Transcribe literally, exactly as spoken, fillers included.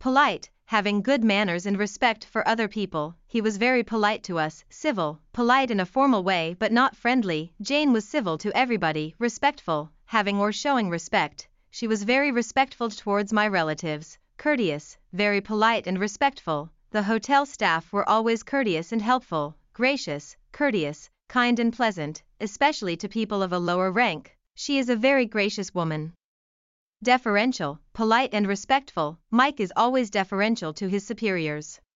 polite, having good manners and respect for other people. He was very polite to us, civil, polite in a formal way but not friendly. Jane was civil to everybody, respectful, having or showing respect. She was very respectful towards my relatives, courteous, very polite and respectful. The hotel staff were always courteous and helpful, gracious, courteous, kind and pleasant, especially to people of a lower rank. She is a very gracious woman. Deferential, polite and respectful. Mike is always deferential to his superiors.